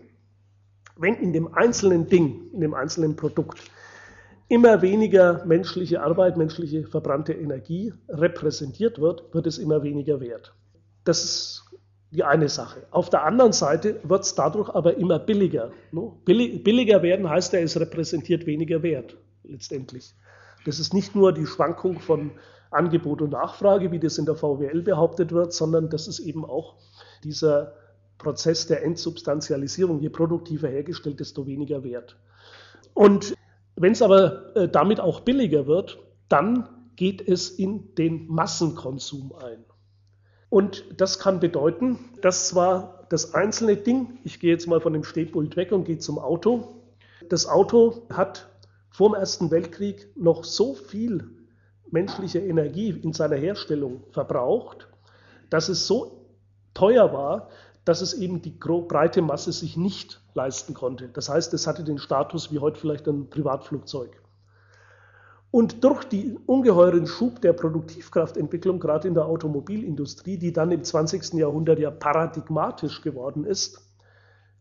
Speaker 6: wenn in dem einzelnen Ding, in dem einzelnen Produkt immer weniger menschliche Arbeit, menschliche verbrannte Energie repräsentiert wird, wird es immer weniger wert. Das ist die eine Sache. Auf der anderen Seite wird es dadurch aber immer billiger. Billiger werden heißt ja, es repräsentiert weniger Wert letztendlich. Das ist nicht nur die Schwankung von Angebot und Nachfrage, wie das in der V W L behauptet wird, sondern das ist eben auch dieser Prozess der Entsubstantialisierung. Je produktiver hergestellt, desto weniger Wert. Und wenn es aber äh, damit auch billiger wird, dann geht es in den Massenkonsum ein. Und das kann bedeuten, dass zwar das einzelne Ding, ich gehe jetzt mal von dem Stehpult weg und gehe zum Auto, das Auto hat vor dem Ersten Weltkrieg noch so viel menschliche Energie in seiner Herstellung verbraucht, dass es so teuer war, dass es eben die breite Masse sich nicht leisten konnte. Das heißt, es hatte den Status wie heute vielleicht ein Privatflugzeug. Und durch den ungeheuren Schub der Produktivkraftentwicklung, gerade in der Automobilindustrie, die dann im zwanzigsten Jahrhundert ja paradigmatisch geworden ist,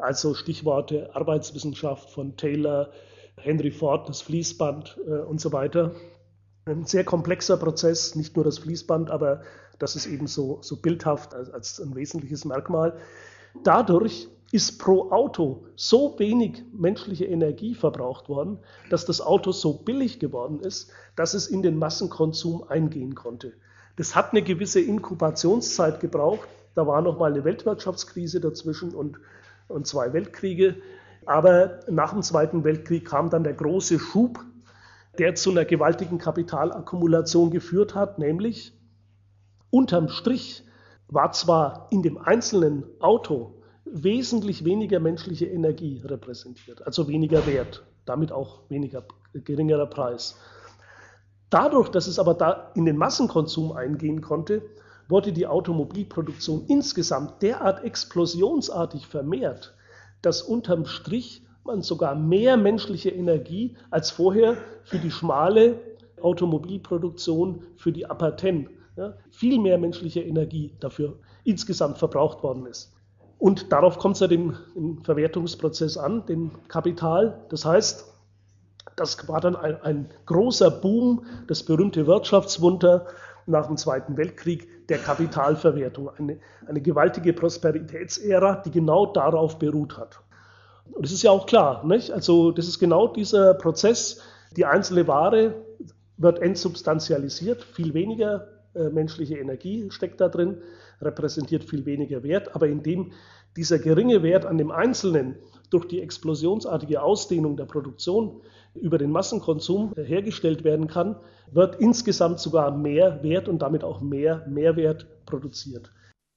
Speaker 6: Also Stichworte Arbeitswissenschaft von Taylor, Henry Ford, das Fließband äh, und so weiter. Ein sehr komplexer Prozess, nicht nur das Fließband, aber das ist eben so, so bildhaft als, als ein wesentliches Merkmal. Dadurch ist pro Auto so wenig menschliche Energie verbraucht worden, dass das Auto so billig geworden ist, dass es in den Massenkonsum eingehen konnte. Das hat eine gewisse Inkubationszeit gebraucht. Da war noch mal eine Weltwirtschaftskrise dazwischen und, und zwei Weltkriege. Aber nach dem Zweiten Weltkrieg kam dann der große Schub, der zu einer gewaltigen Kapitalakkumulation geführt hat, nämlich unterm Strich war zwar in dem einzelnen Auto wesentlich weniger menschliche Energie repräsentiert, also weniger Wert, damit auch weniger geringerer Preis. Dadurch, dass es aber da in den Massenkonsum eingehen konnte, wurde die Automobilproduktion insgesamt derart explosionsartig vermehrt, dass unterm Strich man sogar mehr menschliche Energie als vorher für die schmale Automobilproduktion, für die Apparten, ja, viel mehr menschliche Energie dafür insgesamt verbraucht worden ist. Und darauf kommt es ja den, den Verwertungsprozess an, den Kapital. Das heißt, das war dann ein, ein großer Boom, das berühmte Wirtschaftswunder nach dem Zweiten Weltkrieg der Kapitalverwertung. Eine, eine gewaltige Prosperitätsära, die genau darauf beruht hat. Und das ist ja auch klar, nicht? Also das ist genau dieser Prozess, die einzelne Ware wird entsubstantialisiert, viel weniger äh, menschliche Energie steckt da drin, repräsentiert viel weniger Wert, aber indem dieser geringe Wert an dem Einzelnen durch die explosionsartige Ausdehnung der Produktion über den Massenkonsum äh, hergestellt werden kann, wird insgesamt sogar mehr Wert und damit auch mehr Mehrwert produziert.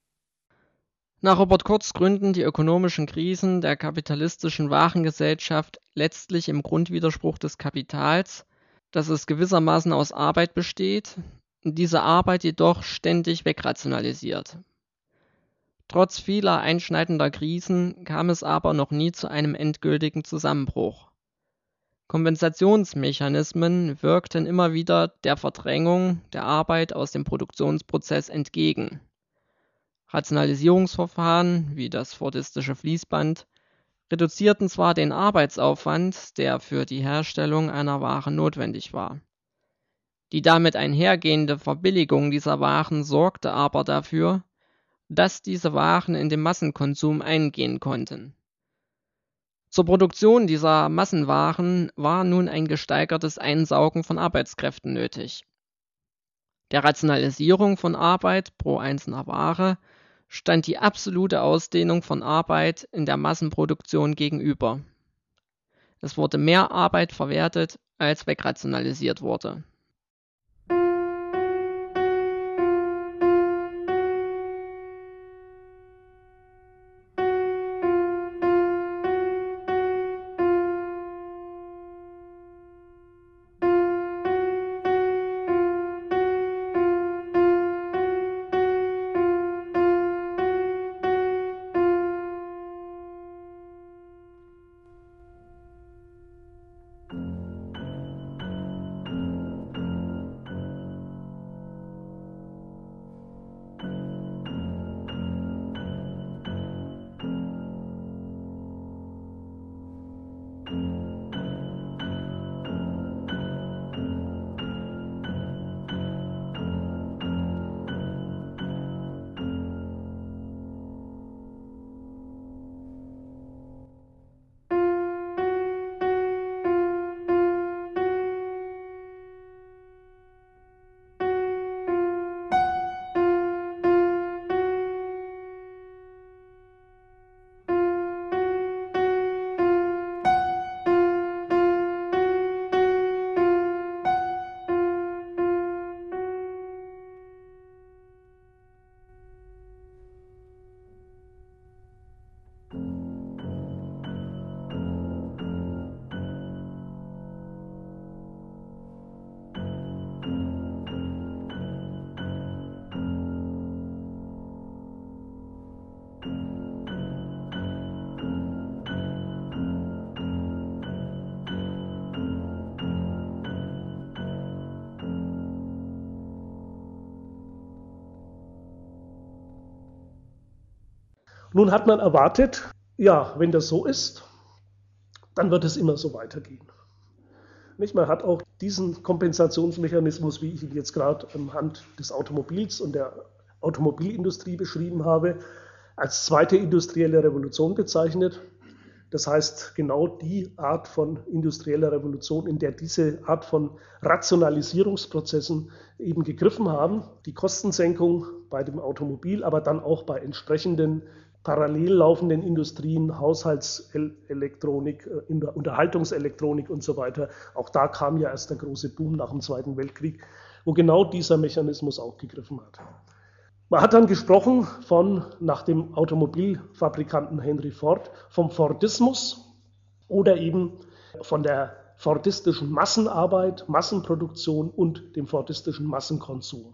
Speaker 5: Nach Robert Kurz gründen die ökonomischen Krisen der kapitalistischen Warengesellschaft letztlich im Grundwiderspruch des Kapitals, dass es gewissermaßen aus Arbeit besteht, diese Arbeit jedoch ständig wegrationalisiert. Trotz vieler einschneidender Krisen kam es aber noch nie zu einem endgültigen Zusammenbruch. Kompensationsmechanismen wirkten immer wieder der Verdrängung der Arbeit aus dem Produktionsprozess entgegen. Rationalisierungsverfahren wie das fordistische Fließband reduzierten zwar den Arbeitsaufwand, der für die Herstellung einer Ware notwendig war. Die damit einhergehende Verbilligung dieser Waren sorgte aber dafür, dass diese Waren in den Massenkonsum eingehen konnten. Zur Produktion dieser Massenwaren war nun ein gesteigertes Einsaugen von Arbeitskräften nötig. Der Rationalisierung von Arbeit pro einzelner Ware stand die absolute Ausdehnung von Arbeit in der Massenproduktion gegenüber. Es wurde mehr Arbeit verwertet, als wegrationalisiert wurde.
Speaker 6: Nun hat man erwartet, Ja, wenn das so ist, dann wird es immer so weitergehen. Nicht? Man hat auch diesen Kompensationsmechanismus, wie ich ihn jetzt gerade anhand des Automobils und der Automobilindustrie beschrieben habe, als zweite industrielle Revolution bezeichnet. Das heißt, genau die Art von industrieller Revolution, in der diese Art von Rationalisierungsprozessen eben gegriffen haben, die Kostensenkung bei dem Automobil, aber dann auch bei entsprechenden parallel laufenden Industrien, Haushaltselektronik, Unterhaltungselektronik und so weiter. Auch da kam ja erst der große Boom nach dem Zweiten Weltkrieg, wo genau dieser Mechanismus auch gegriffen hat. Man hat dann gesprochen von, nach dem Automobilfabrikanten Henry Ford, vom Fordismus oder eben von der fordistischen Massenarbeit, Massenproduktion und dem fordistischen Massenkonsum.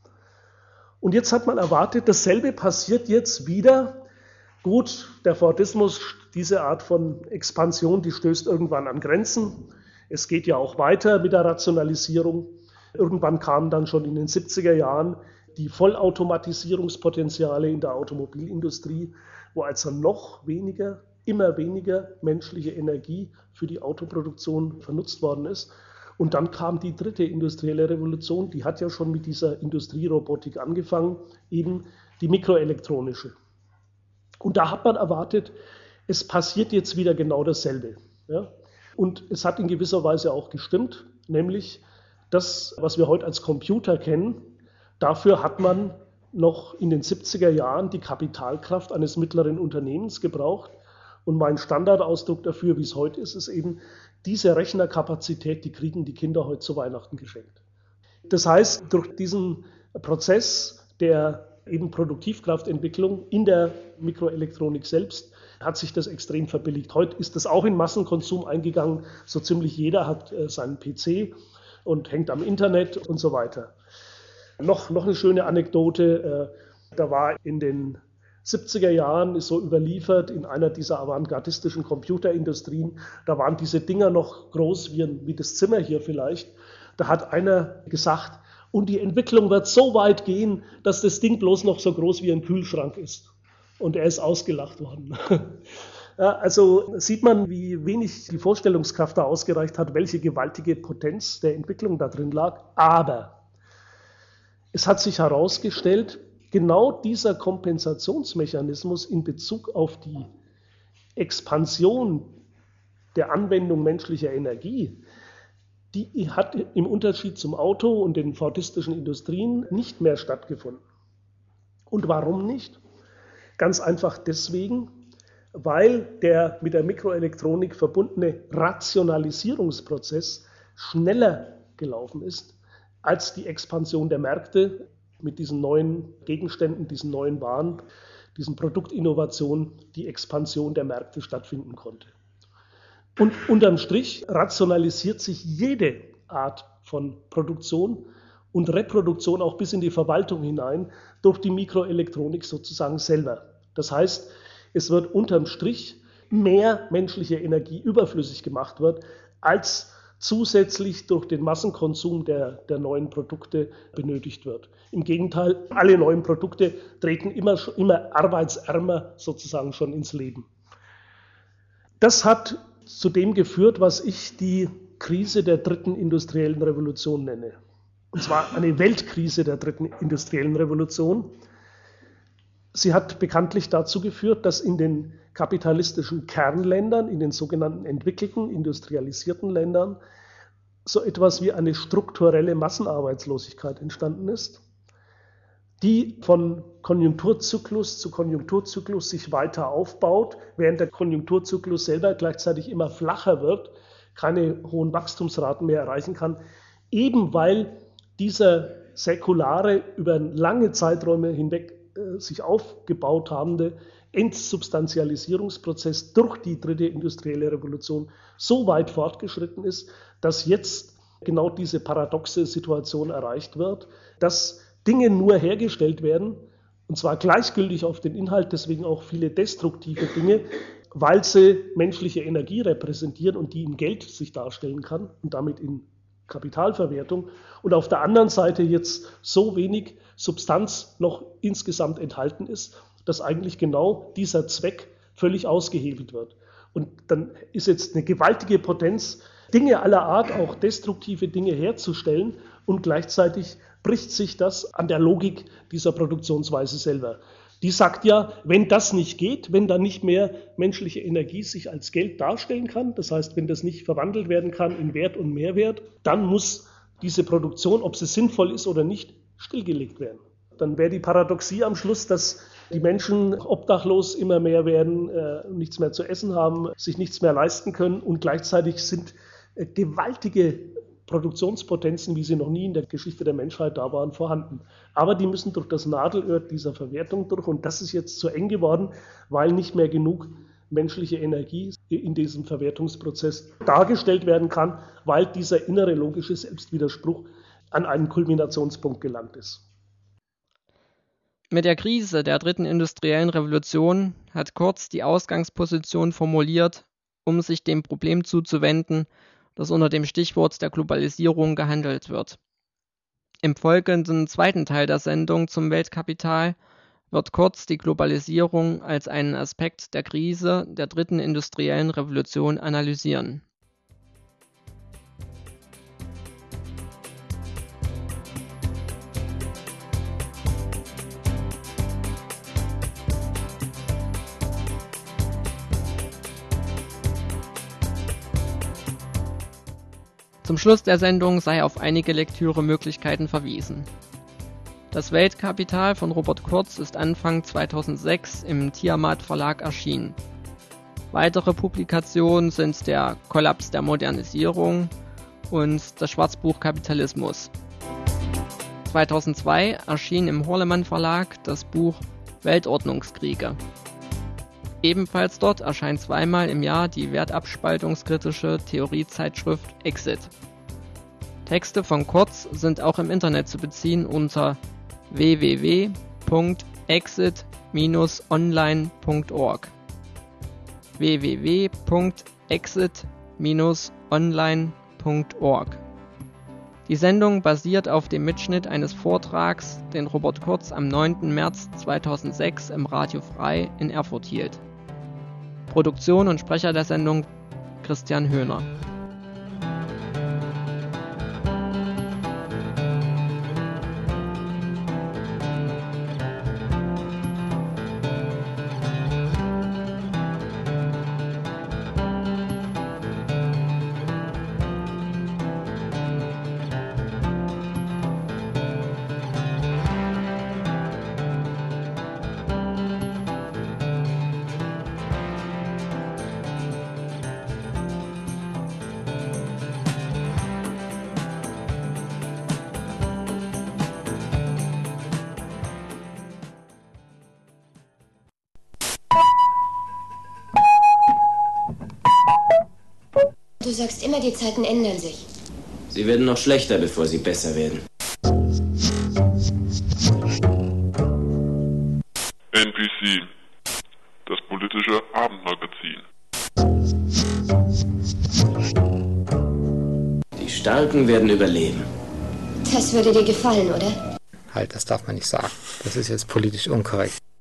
Speaker 6: Und jetzt hat man erwartet, dasselbe passiert jetzt wieder. Gut, der Fordismus, diese Art von Expansion, die stößt irgendwann an Grenzen. Es geht ja auch weiter mit der Rationalisierung. Irgendwann kamen dann schon in den siebziger Jahren die Vollautomatisierungspotenziale in der Automobilindustrie, wo also noch weniger, immer weniger menschliche Energie für die Autoproduktion vernutzt worden ist. Und dann kam die dritte industrielle Revolution, die hat ja schon mit dieser Industrierobotik angefangen, eben die mikroelektronische. Und da hat man erwartet, es passiert jetzt wieder genau dasselbe. Ja? Und es hat in gewisser Weise auch gestimmt, nämlich das, was wir heute als Computer kennen, dafür hat man noch in den siebziger Jahren die Kapitalkraft eines mittleren Unternehmens gebraucht. Und mein Standardausdruck dafür, wie es heute ist, ist eben, diese Rechnerkapazität, die kriegen die Kinder heute zu Weihnachten geschenkt. Das heißt, durch diesen Prozess der eben Produktivkraftentwicklung in der Mikroelektronik selbst hat sich das extrem verbilligt. Heute ist das auch in Massenkonsum eingegangen. So ziemlich jeder hat äh, seinen P C und hängt am Internet und so weiter. Noch, noch eine schöne Anekdote. Äh, da war in den siebziger Jahren, ist so überliefert, in einer dieser avantgardistischen Computerindustrien, da waren diese Dinger noch groß wie, ein, wie das Zimmer hier vielleicht. Da hat einer gesagt, und die Entwicklung wird so weit gehen, dass das Ding bloß noch so groß wie ein Kühlschrank ist. Und er ist ausgelacht worden. Ja, also sieht man, wie wenig die Vorstellungskraft da ausgereicht hat, welche gewaltige Potenz der Entwicklung da drin lag. Aber es hat sich herausgestellt, genau dieser Kompensationsmechanismus in Bezug auf die Expansion der Anwendung menschlicher Energie, die hat im Unterschied zum Auto und den fordistischen Industrien nicht mehr stattgefunden. Und warum nicht? Ganz einfach deswegen, weil der mit der Mikroelektronik verbundene Rationalisierungsprozess schneller gelaufen ist als die Expansion der Märkte mit diesen neuen Gegenständen, diesen neuen Waren, diesen Produktinnovationen, die Expansion der Märkte stattfinden konnte. Und unterm Strich rationalisiert sich jede Art von Produktion und Reproduktion auch bis in die Verwaltung hinein durch die Mikroelektronik sozusagen selber. Das heißt, es wird unterm Strich mehr menschliche Energie überflüssig gemacht wird, als zusätzlich durch den Massenkonsum der, der neuen Produkte benötigt wird. Im Gegenteil, alle neuen Produkte treten immer, immer arbeitsärmer sozusagen schon ins Leben. Das hat zu dem geführt, was ich die Krise der dritten industriellen Revolution nenne. Und zwar eine Weltkrise der dritten industriellen Revolution. Sie hat bekanntlich dazu geführt, dass in den kapitalistischen Kernländern, in den sogenannten entwickelten, industrialisierten Ländern, so etwas wie eine strukturelle Massenarbeitslosigkeit entstanden ist, die von Konjunkturzyklus zu Konjunkturzyklus sich weiter aufbaut, während der Konjunkturzyklus selber gleichzeitig immer flacher wird, keine hohen Wachstumsraten mehr erreichen kann, eben weil dieser säkulare, über lange Zeiträume hinweg äh, sich aufgebaut habende Entsubstantialisierungsprozess durch die dritte industrielle Revolution so weit fortgeschritten ist, dass jetzt genau diese paradoxe Situation erreicht wird, dass Dinge nur hergestellt werden, und zwar gleichgültig auf den Inhalt, deswegen auch viele destruktive Dinge, weil sie menschliche Energie repräsentieren und die in Geld sich darstellen kann und damit in Kapitalverwertung. Und auf der anderen Seite jetzt so wenig Substanz noch insgesamt enthalten ist, dass eigentlich genau dieser Zweck völlig ausgehebelt wird. Und dann ist jetzt eine gewaltige Potenz, Dinge aller Art, auch destruktive Dinge herzustellen, und gleichzeitig bricht sich das an der Logik dieser Produktionsweise selber. Die sagt ja, wenn das nicht geht, wenn da nicht mehr menschliche Energie sich als Geld darstellen kann, das heißt, wenn das nicht verwandelt werden kann in Wert und Mehrwert, dann muss diese Produktion, ob sie sinnvoll ist oder nicht, stillgelegt werden. Dann wäre die Paradoxie am Schluss, dass die Menschen obdachlos immer mehr werden, äh, nichts mehr zu essen haben, sich nichts mehr leisten können, und gleichzeitig sind äh, gewaltige Produktionspotenzen, wie sie noch nie in der Geschichte der Menschheit da waren, vorhanden. Aber die müssen durch das Nadelöhr dieser Verwertung durch, und das ist jetzt zu eng geworden, weil nicht mehr genug menschliche Energie in diesem Verwertungsprozess dargestellt werden kann, weil dieser innere logische Selbstwiderspruch an einen Kulminationspunkt gelangt ist.
Speaker 5: Mit der Krise der dritten industriellen Revolution hat Kurz die Ausgangsposition formuliert, um sich dem Problem zuzuwenden, das unter dem Stichwort der Globalisierung gehandelt wird. Im folgenden zweiten Teil der Sendung zum Weltkapital wird Kurz die Globalisierung als einen Aspekt der Krise der dritten industriellen Revolution analysieren. Zum Schluss der Sendung sei auf einige Lektüremöglichkeiten verwiesen. Das Weltkapital von Robert Kurz ist Anfang zweitausendsechs im Tiamat Verlag erschienen. Weitere Publikationen sind der Kollaps der Modernisierung und das Schwarzbuch Kapitalismus. zweitausendzwei erschien im Horlemann Verlag das Buch Weltordnungskriege. Ebenfalls dort erscheint zweimal im Jahr die wertabspaltungskritische Theoriezeitschrift Exit. Texte von Kurz sind auch im Internet zu beziehen unter w w w punkt exit dash online punkt org. w w w punkt exit dash online punkt org. Die Sendung basiert auf dem Mitschnitt eines Vortrags, den Robert Kurz am neunten März zweitausendsechs im Radio Frei in Erfurt hielt. Produktion und Sprecher der Sendung Christian Höhner.
Speaker 1: Du sagst immer, die Zeiten ändern sich.
Speaker 2: Sie werden noch schlechter, bevor sie besser werden.
Speaker 3: N P C, das politische Abendmagazin.
Speaker 2: Die Starken werden überleben.
Speaker 1: Das würde dir gefallen, oder?
Speaker 4: Halt, das darf man nicht sagen. Das ist jetzt politisch unkorrekt.